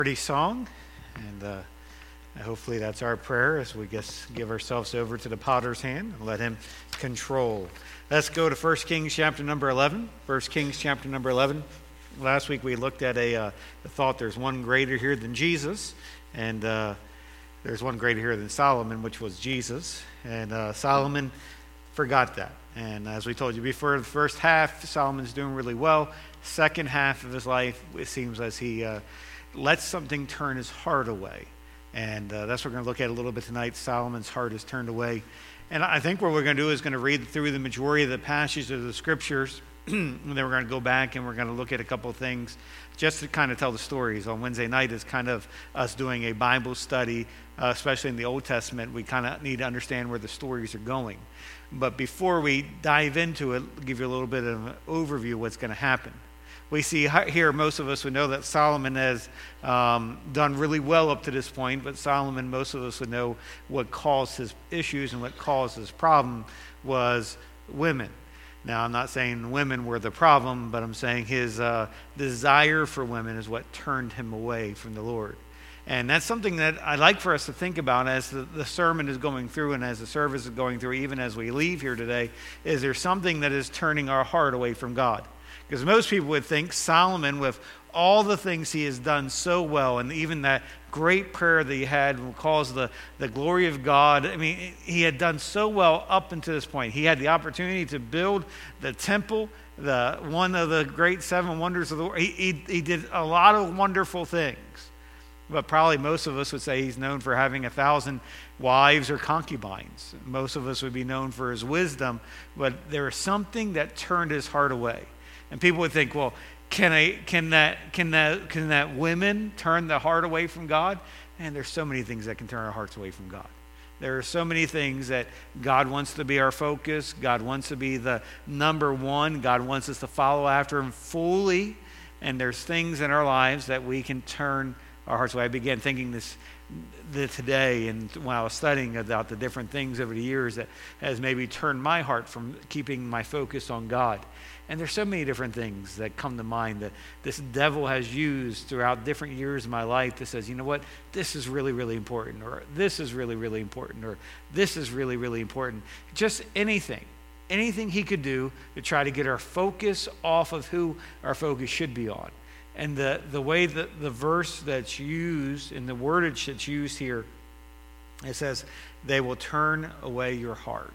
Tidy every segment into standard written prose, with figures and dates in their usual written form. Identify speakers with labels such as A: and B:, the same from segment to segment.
A: Pretty song, and hopefully that's our prayer as we give ourselves over to the potter's hand and let him control. Let's go to 1 Kings chapter number 11. 1 Kings chapter number 11. Last week we looked at the thought there's one greater here than Jesus, and there's one greater here than Solomon, which was Jesus. And Solomon forgot that. And as we told you before, the first half, Solomon's doing really well. Second half of his life, it seems as he lets something turn his heart away. And that's what we're going to look at a little bit tonight. Solomon's heart is turned away. And I think what we're going to do is going to read through the majority of the passages of the scriptures. And then we're going to go back and we're going to look at a couple of things just to kind of tell the stories. On Wednesday night is kind of us doing a Bible study, especially in the Old Testament. We kind of need to understand where the stories are going. But before we dive into it, I'll give you a little bit of an overview of what's going to happen. We see here, most of us would know that Solomon has done really well up to this point, but Solomon, most of us would know what caused his issues and what caused his problem was women. Now, I'm not saying women were the problem, but I'm saying his desire for women is what turned him away from the Lord. And that's something that I'd like for us to think about as the sermon is going through and as the service is going through, even as we leave here today. Is there something that is turning our heart away from God? Because most people would think Solomon, with all the things he has done so well, and even that great prayer that he had calls the glory of God. I mean, he had done so well up until this point. He had the opportunity to build the temple, one of the great seven wonders of the world. He did a lot of wonderful things. But probably most of us would say he's known for having 1,000 wives or concubines. Most of us would be known for his wisdom. But there was something that turned his heart away. And people would think, well, can that women turn the heart away from God? And there's so many things that can turn our hearts away from God. There are so many things that God wants to be our focus. God wants to be the number one. God wants us to follow after him fully. And there's things in our lives that we can turn our hearts away. I began thinking this today, and when I was studying about the different things over the years that has maybe turned my heart from keeping my focus on God. And there's so many different things that come to mind that this devil has used throughout different years of my life that says, you know what, this is really, really important, or this is really, really important, or this is really, really important. Just anything he could do to try to get our focus off of who our focus should be on. And the way that the verse that's used and the wordage that's used here, it says, they will turn away your heart.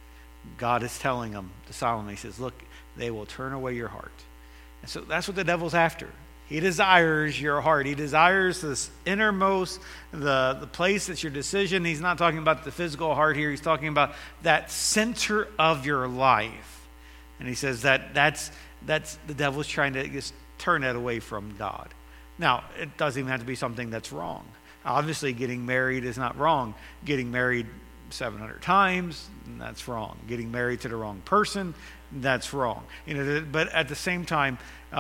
A: God is telling them to Solomon, he says, look, they will turn away your heart. And so that's what the devil's after. He desires your heart. He desires this innermost, the place that's your decision. He's not talking about the physical heart here. He's talking about that center of your life. And he says that's the devil's trying to just turn that away from God. Now, it doesn't even have to be something that's wrong. Obviously, getting married is not wrong. Getting married 700 times, that's wrong. Getting married to the wrong person, that's wrong. But at the same time,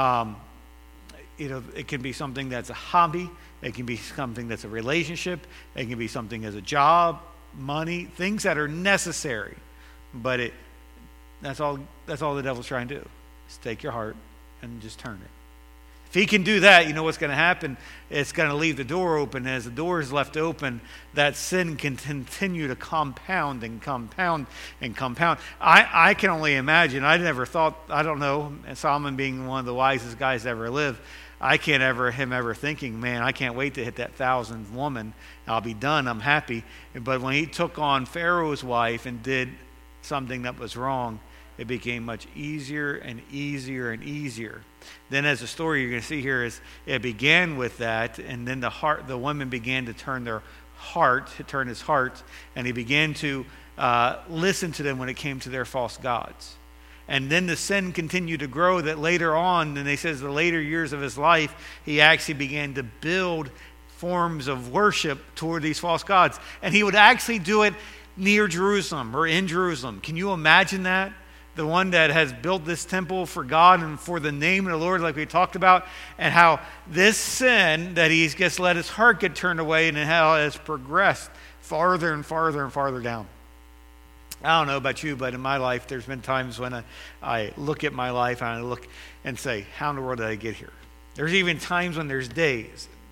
A: it can be something that's a hobby. It can be something that's a relationship. It can be something as a job, money, things that are necessary. But that's all the devil's trying to do, is take your heart and just turn it. If he can do that, you know what's going to happen? It's going to leave the door open. As the door is left open, that sin can continue to compound and compound and compound. I can only imagine. I never thought, I don't know, Solomon being one of the wisest guys to ever live, I can't him ever thinking, man, I can't wait to hit that 1,000th woman. I'll be done. I'm happy. But when he took on Pharaoh's wife and did something that was wrong, it became much easier and easier and easier. Then as the story you're going to see here is it began with that, and then the woman began to turn his heart, and he began to listen to them when it came to their false gods. And then the sin continued to grow that later on, and they says the later years of his life, he actually began to build forms of worship toward these false gods. And he would actually do it near Jerusalem or in Jerusalem. Can you imagine that? The one that has built this temple for God and for the name of the Lord, like we talked about, and how this sin that he's just let his heart get turned away, and how it has progressed farther and farther and farther down. I don't know about you, but in my life, there's been times when I look at my life and I look and say, how in the world did I get here? There's even times when there's days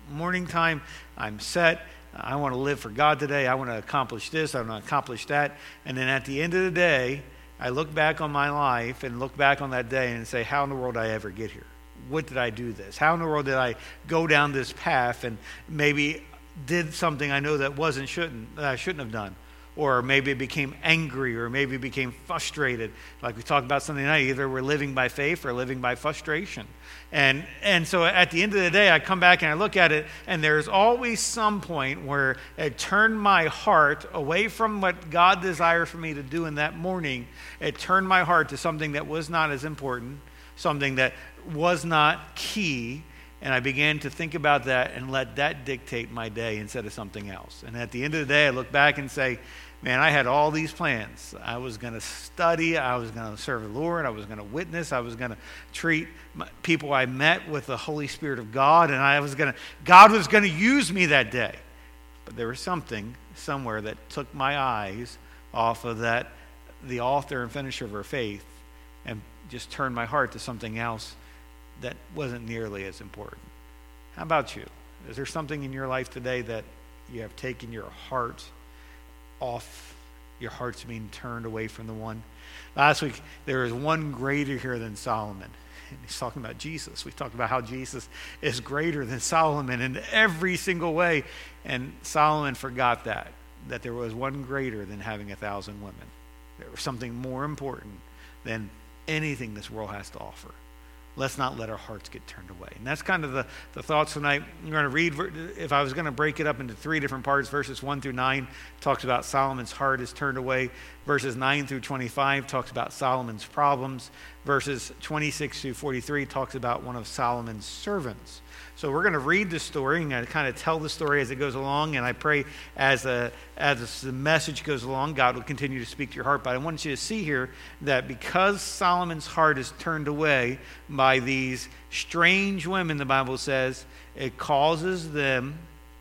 A: morning time, I'm set. I want to live for God today. I want to accomplish this. I want to accomplish that. And then at the end of the day, I look back on my life and look back on that day and say, how in the world did I ever get here? What did I do this? How in the world did I go down this path and maybe did something I know that I shouldn't have done? Or maybe became angry, or maybe became frustrated. Like we talked about Sunday night, either we're living by faith or living by frustration. And so at the end of the day, I come back and I look at it, and there's always some point where it turned my heart away from what God desires for me to do in that morning. It turned my heart to something that was not as important, something that was not key, and I began to think about that and let that dictate my day instead of something else. And at the end of the day, I look back and say, man, I had all these plans. I was going to study. I was going to serve the Lord. I was going to witness. I was going to treat people I met with the Holy Spirit of God. And God was going to use me that day. But there was something somewhere that took my eyes off of the author and finisher of our faith, and just turned my heart to something else that wasn't nearly as important. How about you? Is there something in your life today that you have taken your heart off? Your heart's being turned away from the one. Last week, there is one greater here than Solomon. And he's talking about Jesus. We talked about how Jesus is greater than Solomon in every single way. And Solomon forgot that there was one greater than having 1,000 women. There was something more important than anything this world has to offer. Let's not let our hearts get turned away. And that's kind of the thoughts tonight. I'm going to read, if I was going to break it up into 3 different parts, verses 1 through 9 talks about Solomon's heart is turned away. Verses 9 through 25 talks about Solomon's problems. Verses 26 through 43 talks about one of Solomon's servants. So we're going to read the story and kind of tell the story as it goes along. And I pray as the message goes along, God will continue to speak to your heart. But I want you to see here that because Solomon's heart is turned away by these strange women, the Bible says, it causes him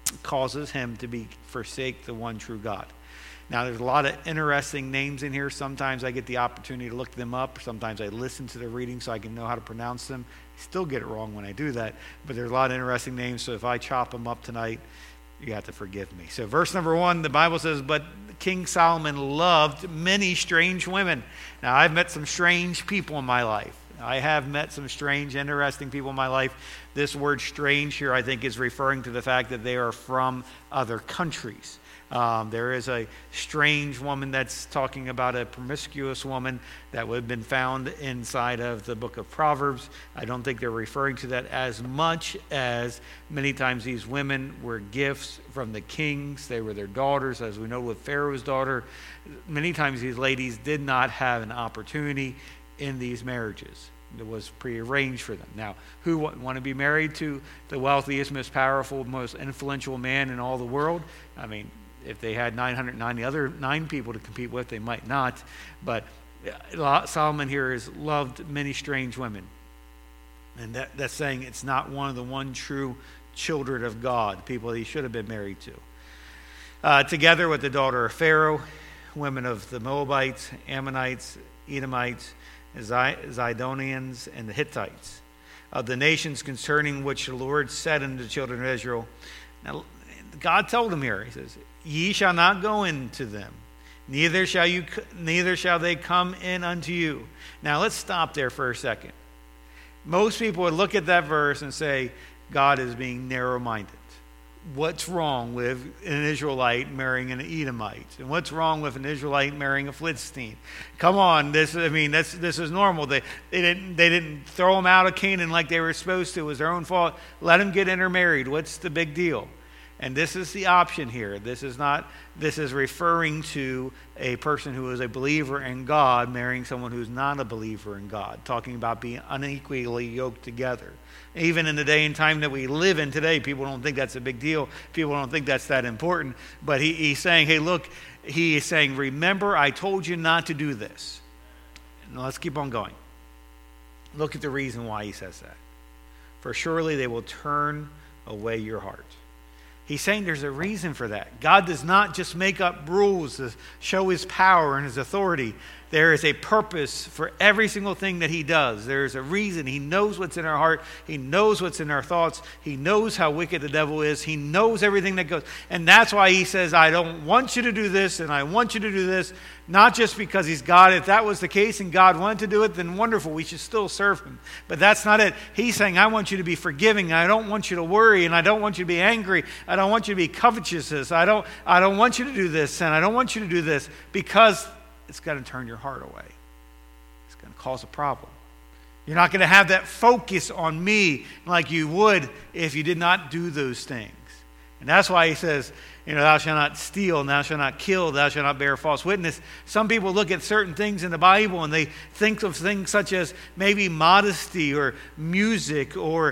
A: to forsake the one true God. Now, there's a lot of interesting names in here. Sometimes I get the opportunity to look them up. Sometimes I listen to the reading so I can know how to pronounce them. I still get it wrong when I do that. But there's a lot of interesting names, so if I chop them up tonight, you have to forgive me. So verse number 1, the Bible says, but King Solomon loved many strange women. Now, I've met some strange people in my life. I have met some strange, interesting people in my life. This word strange here, I think, is referring to the fact that they are from other countries. There is a strange woman that's talking about a promiscuous woman that would have been found inside of the book of Proverbs. I don't think they're referring to that as much as many times these women were gifts from the kings. They were their daughters, as we know with Pharaoh's daughter. Many times these ladies did not have an opportunity in these marriages. It was prearranged for them. Now, who want to be married to the wealthiest, most powerful, most influential man in all the world? I mean, if they had 990 other 9 people to compete with, they might not. But Solomon here has loved many strange women. And that's saying it's not one of the one true children of God, people he should have been married to. Together with the daughter of Pharaoh, women of the Moabites, Ammonites, Edomites, Zidonians, and the Hittites, of the nations concerning which the Lord said unto the children of Israel. Now, God told him here, he says, ye shall not go into them, neither shall they come in unto you. Now let's stop there for a second. Most people would look at that verse and say, God is being narrow-minded. What's wrong with an Israelite marrying an Edomite? And what's wrong with an Israelite marrying a Philistine? Come on, this is normal. They didn't throw them out of Canaan like they were supposed to. It was their own fault. Let them get intermarried. What's the big deal? And this is the option here. This is referring to a person who is a believer in God marrying someone who's not a believer in God, talking about being unequally yoked together. Even in the day and time that we live in today, people don't think that's a big deal. People don't think that's that important. But he's saying, hey, look, he is saying, remember, I told you not to do this. Now let's keep on going. Look at the reason why he says that. For surely they will turn away your heart. He's saying there's a reason for that. God does not just make up rules to show his power and his authority. There is a purpose for every single thing that he does. There is a reason. He knows what's in our heart. He knows what's in our thoughts. He knows how wicked the devil is. He knows everything that goes. And that's why he says, I don't want you to do this and I want you to do this. Not just because he's God. If that was the case and God wanted to do it, then wonderful. We should still serve him. But that's not it. He's saying, I want you to be forgiving. I don't want you to worry, and I don't want you to be angry. I don't want you to be covetous. I don't want you to do this, and I don't want you to do this, because it's going to turn your heart away. It's going to cause a problem. You're not going to have that focus on me like you would if you did not do those things. And that's why he says, thou shalt not steal, and thou shalt not kill, thou shalt not bear false witness. Some people look at certain things in the Bible and they think of things such as maybe modesty or music or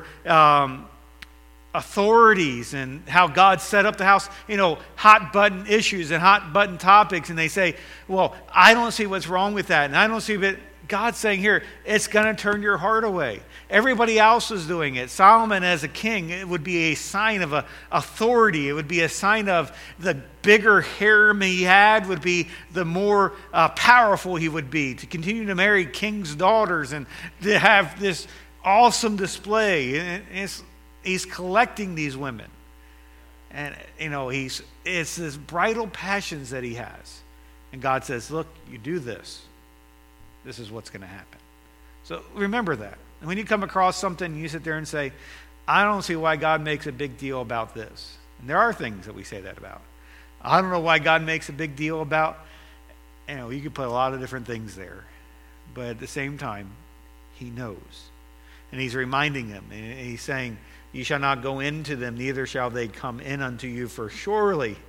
A: authorities and how God set up the house, hot button issues and hot button topics. And they say, well, I don't see what's wrong with that. And I don't see, but God's saying here, it's going to turn your heart away. Everybody else is doing it. Solomon as a king, it would be a sign of authority. It would be a sign of the bigger harem he had would be the more powerful he would be. To continue to marry king's daughters and to have this awesome display. He's collecting these women. And, it's this bridal passions that he has. And God says, look, you do this. This is what's going to happen. So remember that. And when you come across something, you sit there and say, I don't see why God makes a big deal about this. And there are things that we say that about. I don't know why God makes a big deal about, you could put a lot of different things there. But at the same time, he knows. And he's reminding them. And he's saying, you shall not go into them, neither shall they come in unto you. For surely,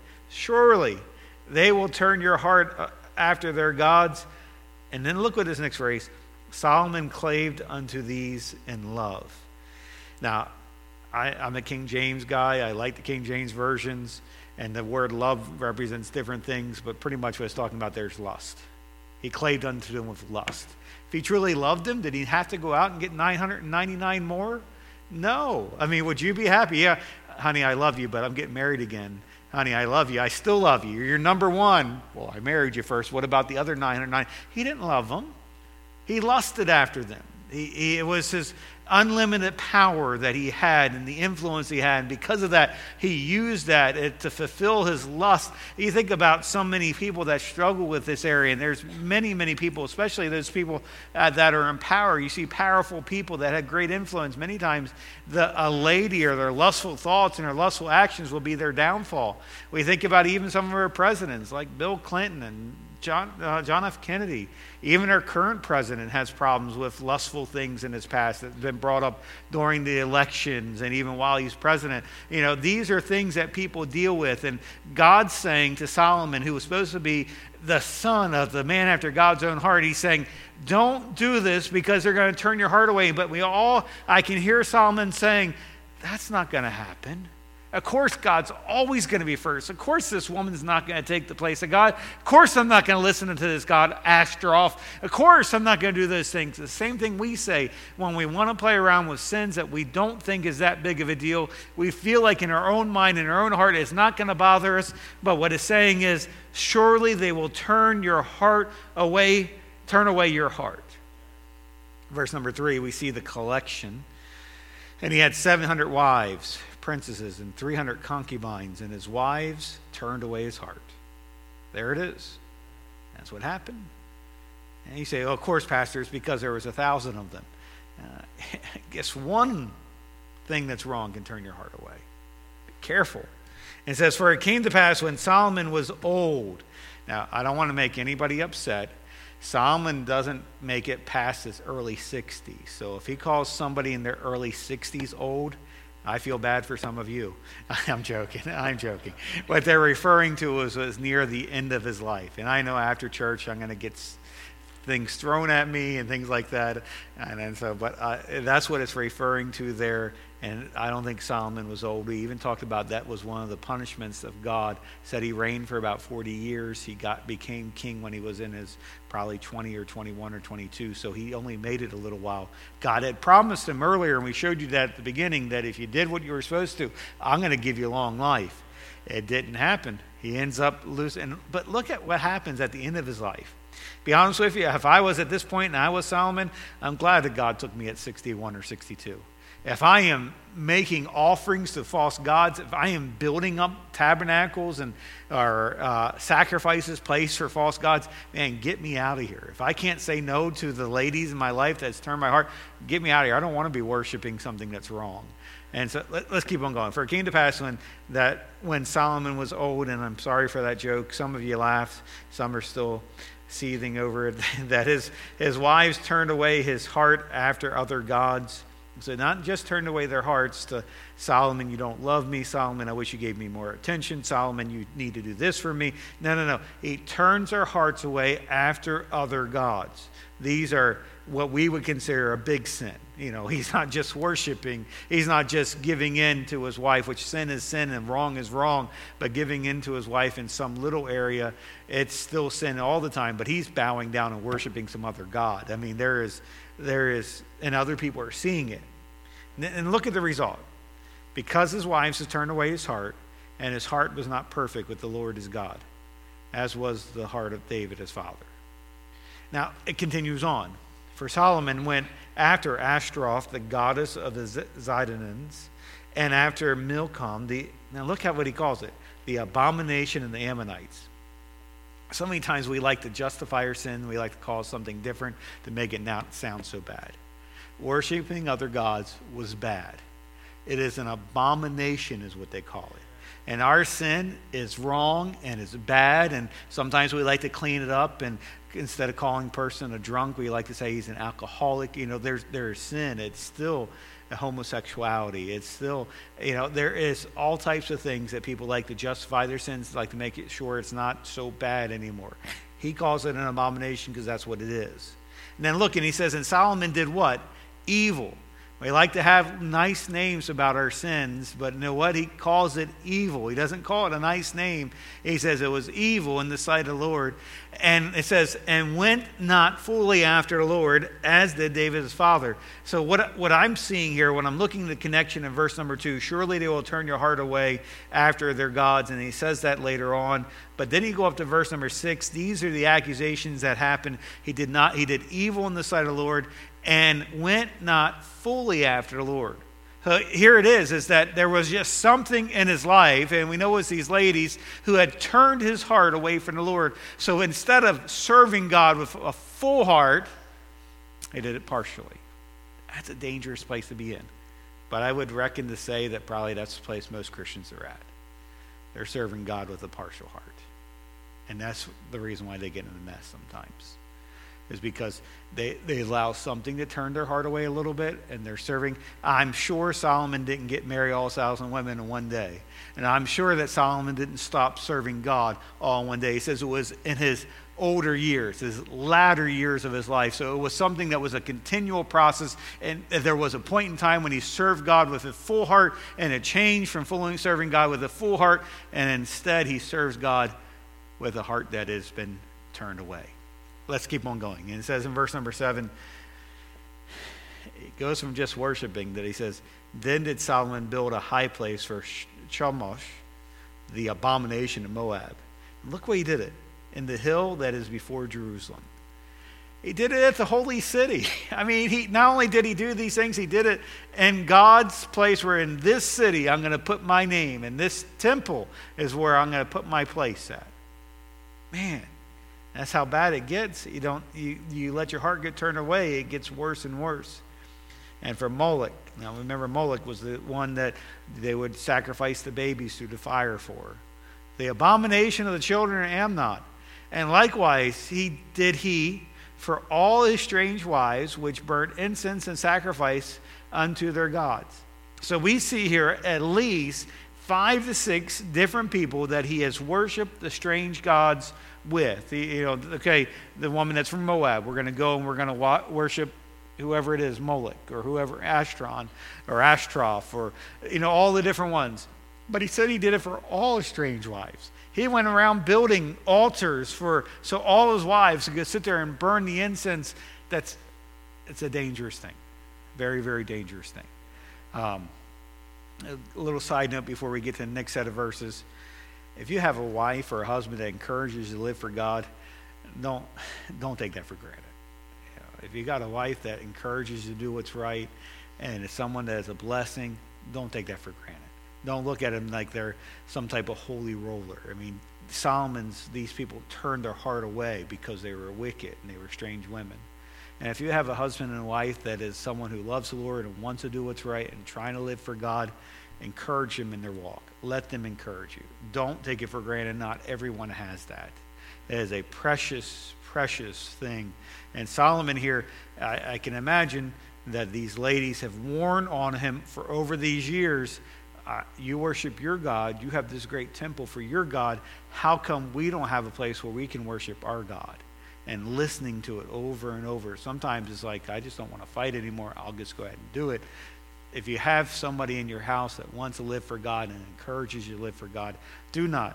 A: they will turn your heart after their gods. And then look what this next phrase, Solomon claved unto these in love. Now, I'm a King James guy. I like the King James versions. And the word love represents different things. But pretty much what it's talking about there is lust. He claved unto them with lust. If he truly loved them, did he have to go out and get 999 more? No. I mean, would you be happy? Yeah, honey, I love you, but I'm getting married again. Honey, I love you. I still love you. You're number one. Well, I married you first. What about the other 909? He didn't love them. He lusted after them. It was his unlimited power that he had and the influence he had. And because of that, he used that to fulfill his lust. You think about so many people that struggle with this area, and there's many, many people, especially those people that are in power. You see powerful people that had great influence. Many times, a lady or their lustful thoughts and their lustful actions will be their downfall. We think about even some of our presidents, like Bill Clinton and John F. Kennedy. Even our current president has problems with lustful things in his past that have been brought up during the elections and even while he's president. These are things that people deal with. And God's saying to Solomon, who was supposed to be the son of the man after God's own heart, he's saying, don't do this because they're going to turn your heart away. But I can hear Solomon saying, that's not going to happen. Of course, God's always going to be first. Of course, this woman's not going to take the place of God. Of course, I'm not going to listen to this God Ashtaroth. Of course, I'm not going to do those things. The same thing we say when we want to play around with sins that we don't think is that big of a deal. We feel like in our own mind, in our own heart, it's not going to bother us. But what it's saying is, surely they will turn your heart away, turn away your heart. Verse number 3, we see the collection. And he had 700 wives, princesses, and 300 concubines, and his wives turned away his heart. There it is. That's what happened. And you say, of course, Pastor, it's because there was 1,000 of them. Guess one thing that's wrong can turn your heart away. Be careful. And it says, for it came to pass when Solomon was old. Now, I don't want to make anybody upset. Solomon doesn't make it past his early 60s. So if he calls somebody in their early 60s old, I feel bad for some of you. I'm joking. What they're referring to was near the end of his life. And I know after church I'm going to get things thrown at me and things like that. And so, but that's what it's referring to there. And I don't think Solomon was old. We even talked about that was one of the punishments of God. Said he reigned for about 40 years. He became king when he was in his probably 20 or 21 or 22. So he only made it a little while. God had promised him earlier, and we showed you that at the beginning, that if you did what you were supposed to, I'm going to give you long life. It didn't happen. He ends up losing. But look at what happens at the end of his life. Be honest with you, if I was at this point and I was Solomon, I'm glad that God took me at 61 or 62. If I am making offerings to false gods, if I am building up tabernacles or sacrifices placed for false gods, man, get me out of here. If I can't say no to the ladies in my life that's turned my heart, get me out of here. I don't want to be worshiping something that's wrong. And so let's keep on going. For it came to pass when Solomon was old, and I'm sorry for that joke, some of you laughed, some are still seething over it, that his wives turned away his heart after other gods. So not just turned away their hearts to Solomon, you don't love me. Solomon, I wish you gave me more attention. Solomon, you need to do this for me. No. He turns our hearts away after other gods. These are what we would consider a big sin. He's not just worshiping. He's not just giving in to his wife, which sin is sin and wrong is wrong, but giving in to his wife in some little area, it's still sin all the time, but he's bowing down and worshiping some other god. I mean, there is, and other people are seeing it. And look at the result. Because his wives had turned away his heart, and his heart was not perfect with the Lord his God, as was the heart of David his father. Now, it continues on. For Solomon went after Ashtaroth, the goddess of the Zidonians, and after Milcom, now look at what he calls it, the abomination of the Ammonites. So many times we like to justify our sin. We like to call something different to make it not sound so bad. Worshipping other gods was bad. It is an abomination is what they call it. And our sin is wrong and is bad, and sometimes we like to clean it up, and instead of calling a person a drunk, we like to say he's an alcoholic. There's sin. It's still a homosexuality. It's still, there is all types of things that people like to justify their sins, like to make it sure it's not so bad anymore. He calls it an abomination because that's what it is. And then look, and he says, and Solomon did what? Evil. We like to have nice names about our sins, but you know what? He calls it evil. He doesn't call it a nice name. He says it was evil in the sight of the Lord. And it says, and went not fully after the Lord, as did David his father. So what I'm seeing here, when I'm looking at the connection in verse number 2, surely they will turn your heart away after their gods. And he says that later on. But then you go up to verse number 6. These are the accusations that happened. He did evil in the sight of the Lord, and went not fully after the Lord. So here it is that there was just something in his life, and we know it's these ladies who had turned his heart away from the Lord. So instead of serving God with a full heart, he did it partially. That's a dangerous place to be in. But I would reckon to say that probably that's the place most Christians are at. They're serving God with a partial heart. And that's the reason why they get in a mess sometimes. Is because they allow something to turn their heart away a little bit, and they're serving. I'm sure Solomon didn't marry all 1,000 women in one day. And I'm sure that Solomon didn't stop serving God all in one day. He says it was in his older years, his latter years of his life. So it was something that was a continual process. And there was a point in time when he served God with a full heart, and it changed from fully serving God with a full heart, and instead he serves God with a heart that has been turned away. Let's keep on going. And it says in verse number 7, it goes from just worshiping that he says, then did Solomon build a high place for Chemosh, the abomination of Moab. And look where he did it. In the hill that is before Jerusalem. He did it at the holy city. I mean, he not only did he do these things, he did it in God's place, where in this city I'm going to put my name, and this temple is where I'm going to put my place at. Man. That's how bad it gets. You let your heart get turned away, it gets worse and worse. And for Moloch, now remember Moloch was the one that they would sacrifice the babies through the fire for. The abomination of the children of Ammon. And likewise he for all his strange wives, which burnt incense and sacrifice unto their gods. So we see here at least 5 to 6 different people that he has worshiped the strange gods with. The woman that's from Moab, we're going to go and we're going to worship whoever it is, Molech, or whoever, Ashtaroth, or Ashtaroth, or all the different ones. But he said he did it for all his strange wives. He went around building altars so all his wives could sit there and burn the incense. It's a dangerous thing. Very, very dangerous thing. A little side note before we get to the next set of verses. If you have a wife or a husband that encourages you to live for God, don't take that for granted. If you got a wife that encourages you to do what's right and is someone that is a blessing, don't take that for granted. Don't look at them like they're some type of holy roller. I mean, these people turned their heart away because they were wicked and they were strange women. And if you have a husband and wife that is someone who loves the Lord and wants to do what's right and trying to live for God, encourage them in their walk. Let them encourage you. Don't take it for granted. Not everyone has that. It is a precious, precious thing. And Solomon here, I can imagine that these ladies have worn on him for over these years. You worship your God. You have this great temple for your God. How come we don't have a place where we can worship our God? And listening to it over and over. Sometimes it's like, I just don't want to fight anymore. I'll just go ahead and do it. If you have somebody in your house that wants to live for God and encourages you to live for God, do not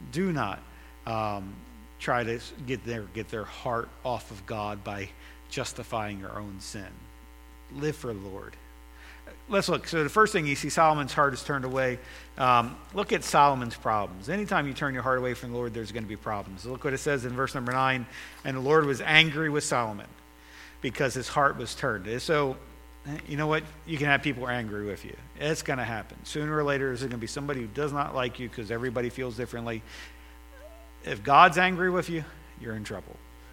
A: try to get their heart off of God by justifying your own sin. Live for the Lord. Let's look. So the first thing you see, Solomon's heart is turned away. Look at Solomon's problems. Anytime you turn your heart away from the Lord, there's going to be problems. Look what it says in verse number 9. And the Lord was angry with Solomon because his heart was turned. So, you know what? You can have people angry with you. It's going to happen. Sooner or later, there's going to be somebody who does not like you because everybody feels differently. If God's angry with you, you're in trouble.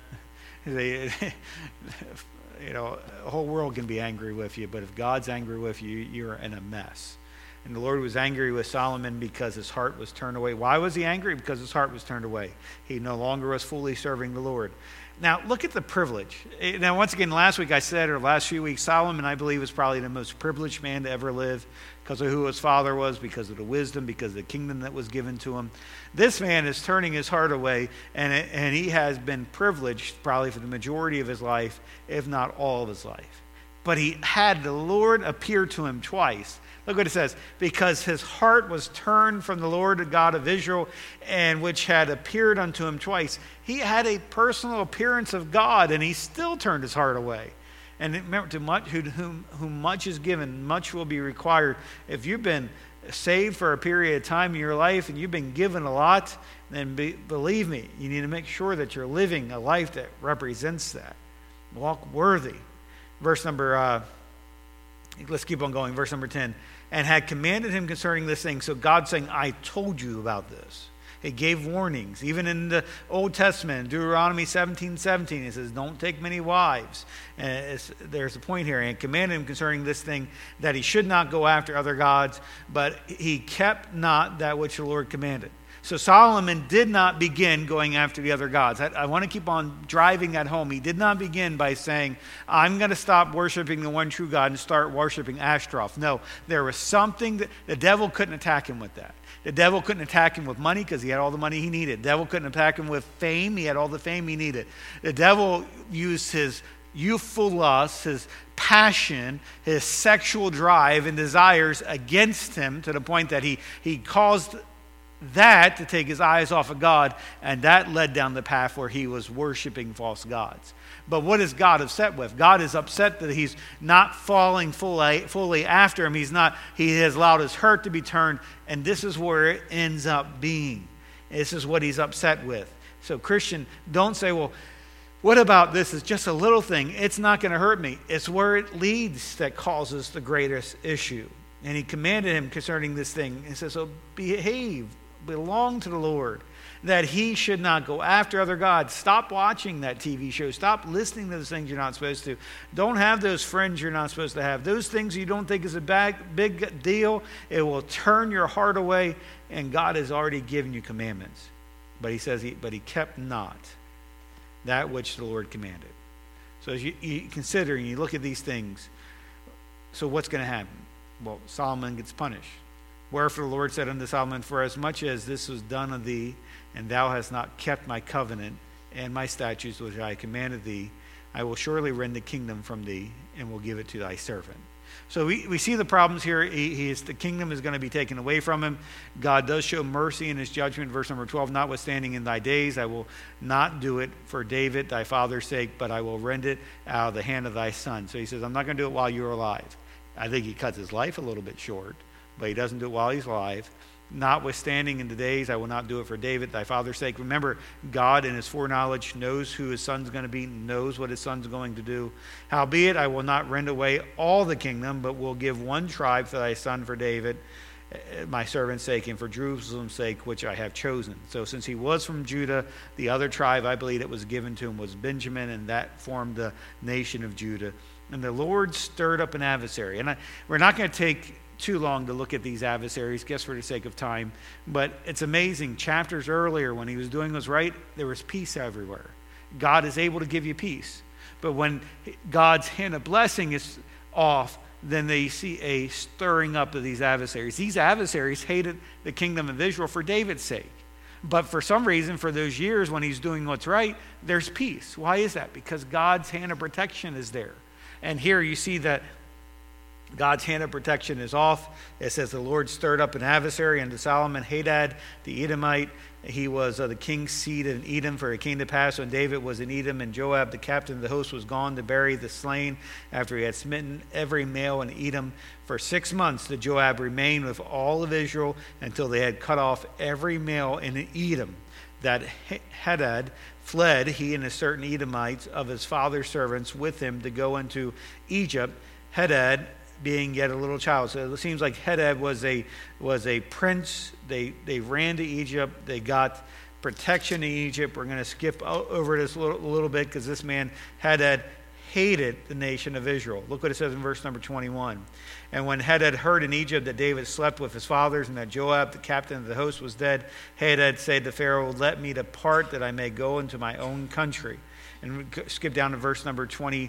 A: The whole world can be angry with you, but if God's angry with you, you're in a mess. And the Lord was angry with Solomon because his heart was turned away. Why was he angry? Because his heart was turned away. He no longer was fully serving the Lord. Now, look at the privilege. Now, once again, last few weeks, Solomon, I believe, was probably the most privileged man to ever live because of who his father was, because of the wisdom, because of the kingdom that was given to him. This man is turning his heart away, and he has been privileged probably for the majority of his life, if not all of his life. But he had the Lord appear to him twice. Look what it says. Because his heart was turned from the Lord, the God of Israel, and which had appeared unto him twice. He had a personal appearance of God, and he still turned his heart away. And remember, to much whom much is given, much will be required. If you've been saved for a period of time in your life and you've been given a lot, then believe me, you need to make sure that you're living a life that represents that. Walk worthy. Verse number, let's keep on going. Verse number 10. And had commanded him concerning this thing. So God's saying, I told you about this. He gave warnings. Even in the Old Testament, Deuteronomy 17:17, it says, don't take many wives. And there's a point here. And commanded him concerning this thing that he should not go after other gods, but he kept not that which the Lord commanded. So Solomon did not begin going after the other gods. I want to keep on driving that home. He did not begin by saying, I'm going to stop worshiping the one true God and start worshiping Ashtaroth. No, there was something that the devil couldn't attack him with that. The devil couldn't attack him with money because he had all the money he needed. The devil couldn't attack him with fame. He had all the fame he needed. The devil used his youthful lust, his passion, his sexual drive and desires against him to the point that he caused that to take his eyes off of God, and that led down the path where he was worshiping false gods. But what is God upset with? God is upset that he's not falling fully after him. He has allowed his heart to be turned, and this is where it ends up being. This is what he's upset with. So Christian, don't say, well, what about this? It's just a little thing. It's not going to hurt me. It's where it leads that causes the greatest issue. And he commanded him concerning this thing. He says, so belong to the Lord, that he should not go after other gods. Stop watching that TV show. Stop listening to those things you're not supposed to. Don't have those friends you're not supposed to have. Those things you don't think is a big deal, it will turn your heart away, and God has already given you commandments. But he says, but he kept not that which the Lord commanded. So as you consider and you look at these things, so what's going to happen? Well, Solomon gets punished. Wherefore the Lord said unto Solomon, for as much as this was done of thee, and thou hast not kept my covenant and my statutes which I commanded thee, I will surely rend the kingdom from thee, and will give it to thy servant. So we see the problems here. The kingdom is going to be taken away from him. God does show mercy in his judgment. Verse number 12, notwithstanding in thy days, I will not do it for David, thy father's sake, but I will rend it out of the hand of thy son. So he says, I'm not going to do it while you're alive. I think he cuts his life a little bit short, but he doesn't do it while he's alive. Notwithstanding in the days, I will not do it for David, thy father's sake. Remember, God in his foreknowledge knows who his son's going to be, knows what his son's going to do. Howbeit, I will not rend away all the kingdom, but will give one tribe to thy son for David, my servant's sake, and for Jerusalem's sake, which I have chosen. So since he was from Judah, the other tribe I believe that was given to him was Benjamin, and that formed the nation of Judah. And the Lord stirred up an adversary. And we're not going to take too long to look at these adversaries, just for the sake of time. But it's amazing. Chapters earlier, when he was doing what's right, there was peace everywhere. God is able to give you peace. But when God's hand of blessing is off, then they see a stirring up of these adversaries. These adversaries hated the kingdom of Israel for David's sake. But for some reason, for those years when he's doing what's right, there's peace. Why is that? Because God's hand of protection is there. And here you see that God's hand of protection is off. It says the Lord stirred up an adversary unto Solomon, Hadad the Edomite. He was the king's seed in Edom, for it came to pass when David was in Edom, and Joab, the captain of the host, was gone to bury the slain after he had smitten every male in Edom. For 6 months did Joab remain with all of Israel until they had cut off every male in Edom. That Hadad fled, he and a certain Edomites of his father's servants with him, to go into Egypt. Hadad being yet a little child. So it seems like Hadad was a prince. They ran to Egypt. They got protection in Egypt. We're going to skip over this a little bit, because this man Hadad hated the nation of Israel. Look what it says in verse number 21. And when Hadad heard in Egypt that David slept with his fathers, and that Joab, the captain of the host, was dead, Hadad said to Pharaoh, let me depart, that I may go into my own country. And skip down to verse number 20.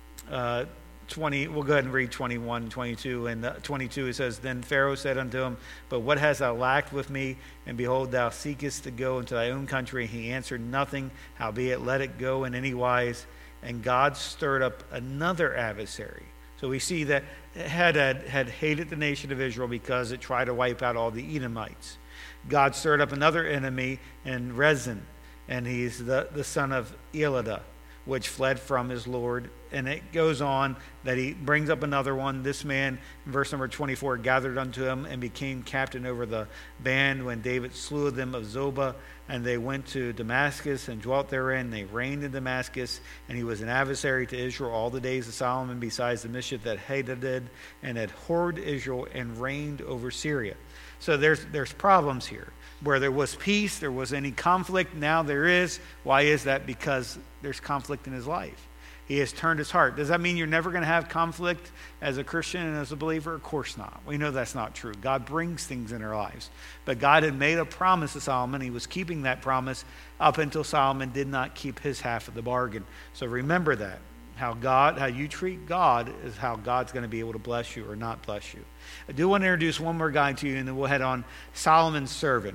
A: We'll go ahead and read 21 and 22. And 22, it says, Then Pharaoh said unto him, But what hast thou lacked with me? And behold, thou seekest to go into thy own country. And he answered nothing, howbeit let it go in any wise. And God stirred up another adversary. So we see that Hadad had hated the nation of Israel because it tried to wipe out all the Edomites. God stirred up another enemy in Rezin, and he's the son of Elidah, which fled from his Lord. And it goes on that he brings up another one. This man, in verse number 24, gathered unto him and became captain over the band when David slew them of Zobah. And they went to Damascus and dwelt therein. They reigned in Damascus, and he was an adversary to Israel all the days of Solomon, besides the mischief that Hadad did, and had whored Israel and reigned over Syria. So there's problems here. Where there was peace, there was any conflict, now there is. Why is that? Because there's conflict in his life. He has turned his heart. Does that mean you're never going to have conflict as a Christian and as a believer? Of course not. We know that's not true. God brings things in our lives. But God had made a promise to Solomon. He was keeping that promise up until Solomon did not keep his half of the bargain. So remember that. How you treat God is how God's going to be able to bless you or not bless you. I do want to introduce one more guy to you, and then we'll head on. Solomon's servant.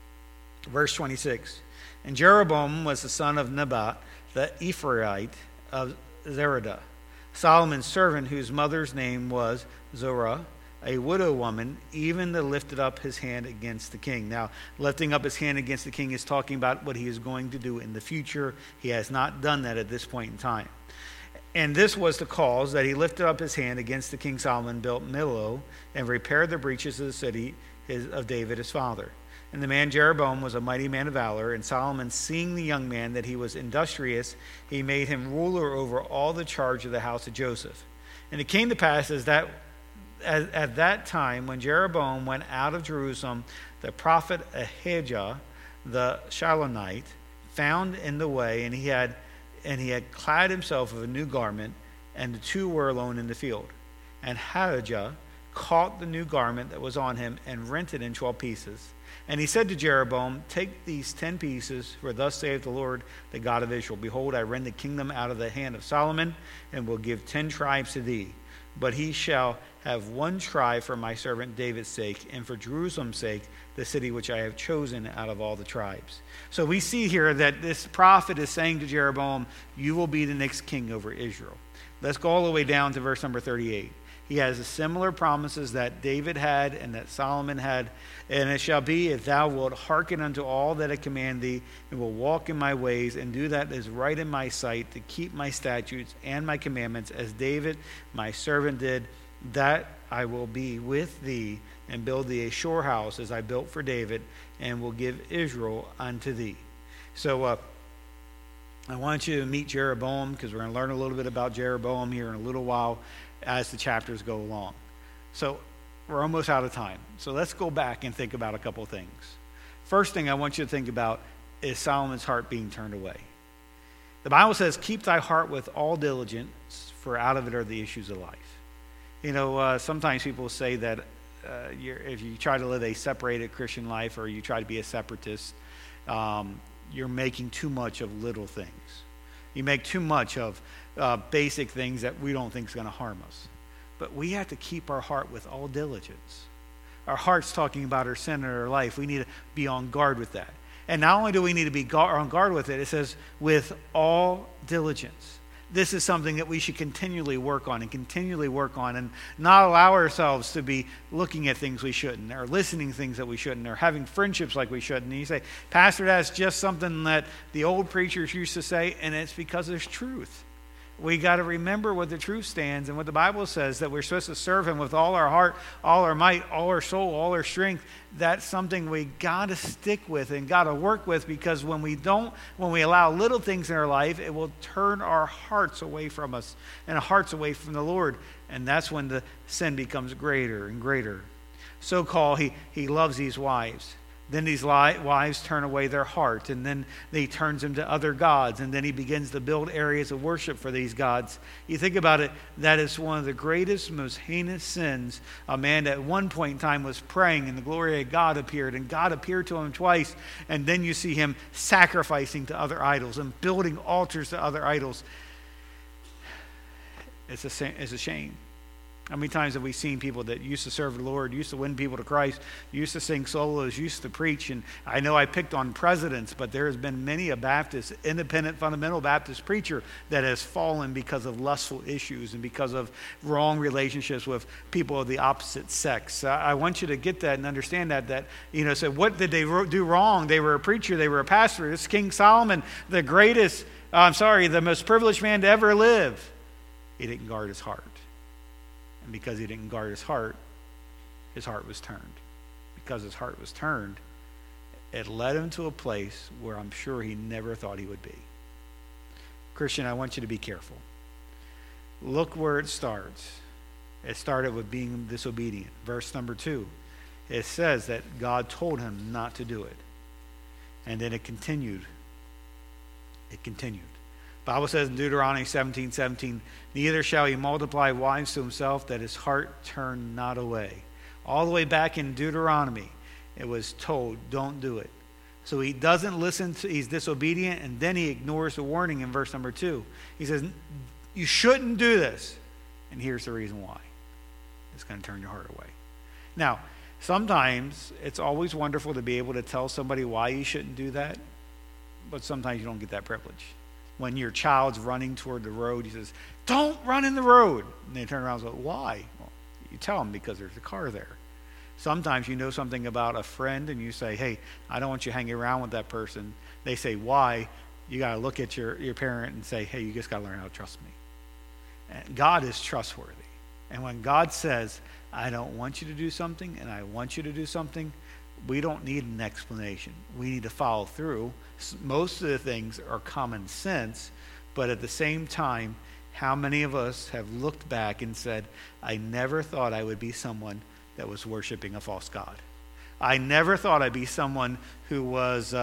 A: Verse 26. And Jeroboam was the son of Nebat, the Ephraite of Zeradah, Solomon's servant, whose mother's name was Zorah, a widow woman, even that lifted up his hand against the king. Now, lifting up his hand against the king is talking about what he is going to do in the future. He has not done that at this point in time. And this was the cause that he lifted up his hand against the king Solomon, built Millo, and repaired the breaches of the city of David his father. And the man Jeroboam was a mighty man of valor, and Solomon, seeing the young man that he was industrious, he made him ruler over all the charge of the house of Joseph. And it came to pass at that time, when Jeroboam went out of Jerusalem, the prophet Ahijah the Shilonite found in the way, and he had clad himself with a new garment, and the two were alone in the field. And Ahijah caught the new garment that was on him and rent it in 12 pieces. And he said to Jeroboam, Take these 10 pieces, for thus saith the Lord, the God of Israel, Behold, I rend the kingdom out of the hand of Solomon, and will give 10 tribes to thee. but he shall have one tribe for my servant David's sake, and for Jerusalem's sake, the city which I have chosen out of all the tribes. So we see here that this prophet is saying to Jeroboam, you will be the next king over Israel. Let's go all the way down to verse number 38. He has the similar promises that David had and that Solomon had. And it shall be, if thou wilt hearken unto all that I command thee, and will walk in my ways, and do that is right in my sight, to keep my statutes and my commandments, as David my servant did, that I will be with thee, and build thee a sure house, as I built for David, and will give Israel unto thee. So I want you to meet Jeroboam, because we're going to learn a little bit about Jeroboam here in a little while as the chapters go along. So we're almost out of time. So let's go back and think about a couple things. First thing I want you to think about is Solomon's heart being turned away. The Bible says, keep thy heart with all diligence, for out of it are the issues of life. You know, sometimes people say that if you try to live a separated Christian life, or you try to be a separatist, you're making too much of little things. You make too much of basic things that we don't think is going to harm us. But we have to keep our heart with all diligence. Our heart's talking about our sin in our life. We need to be on guard with that. And not only do we need to be on guard with it, it says with all diligence. This is something that we should continually work on and not allow ourselves to be looking at things we shouldn't, or listening to things that we shouldn't, or having friendships like we shouldn't. And you say, Pastor, that's just something that the old preachers used to say, and it's because there's truth. We got to remember what the truth stands and what the Bible says, that we're supposed to serve him with all our heart, all our might, all our soul, all our strength. That's something we got to stick with and got to work with, because when we allow little things in our life, it will turn our hearts away from us and our hearts away from the Lord. And that's when the sin becomes greater and greater. So-called, he loves these wives. Then these wives turn away their heart, and then he turns them to other gods, and then he begins to build areas of worship for these gods. You think about it, that is one of the greatest, most heinous sins. A man at one point in time was praying, and the glory of God appeared, and God appeared to him twice, and then you see him sacrificing to other idols and building altars to other idols. It's a shame. How many times have we seen people that used to serve the Lord, used to win people to Christ, used to sing solos, used to preach? And I know I picked on presidents, but there has been many a Baptist, independent, fundamental Baptist preacher that has fallen because of lustful issues and because of wrong relationships with people of the opposite sex. I want you to get that and understand that so what did they do wrong? They were a preacher, they were a pastor. This King Solomon, the most privileged man to ever live. He didn't guard his heart. And because he didn't guard his heart was turned. Because his heart was turned, it led him to a place where I'm sure he never thought he would be. Christian, I want you to be careful. Look where it starts. It started with being disobedient. Verse number 2. It says that God told him not to do it. And then it continued. The Bible says in Deuteronomy 17:17, neither shall he multiply wives to himself, that his heart turn not away. All the way back in Deuteronomy, it was told, don't do it. So he doesn't listen, he's disobedient, and then he ignores the warning in verse number 2. He says, you shouldn't do this. And here's the reason why. It's going to turn your heart away. Now, sometimes it's always wonderful to be able to tell somebody why you shouldn't do that, but sometimes you don't get that privilege. When your child's running toward the road, he says, don't run in the road. And they turn around and say, why? Well, you tell them, because there's a car there. Sometimes you know something about a friend and you say, hey, I don't want you hanging around with that person. They say, why? You got to look at your parent and say, hey, you just got to learn how to trust me. And God is trustworthy. And when God says, I don't want you to do something and I want you to do something, we don't need an explanation. We need to follow through. Most of the things are common sense, but at the same time, how many of us have looked back and said, I never thought I would be someone that was worshiping a false god. I never thought I'd be someone who was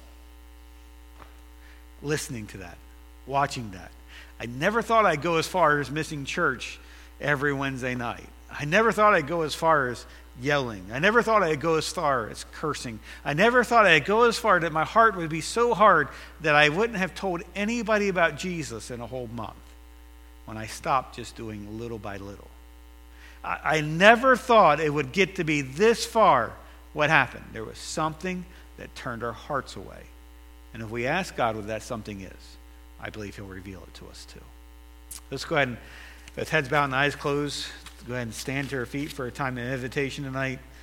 A: listening to that, watching that. I never thought I'd go as far as missing church every Wednesday night. I never thought I'd go as far as yelling. I never thought I'd go as far as cursing. I never thought I'd go as far that my heart would be so hard that I wouldn't have told anybody about Jesus in a whole month, when I stopped just doing little by little. I never thought it would get to be this far. What happened? There was something that turned our hearts away. And if we ask God what that something is, I believe he'll reveal it to us too. Let's go ahead and, with heads bowed and eyes closed, go ahead and stand to our feet for a time of invitation tonight.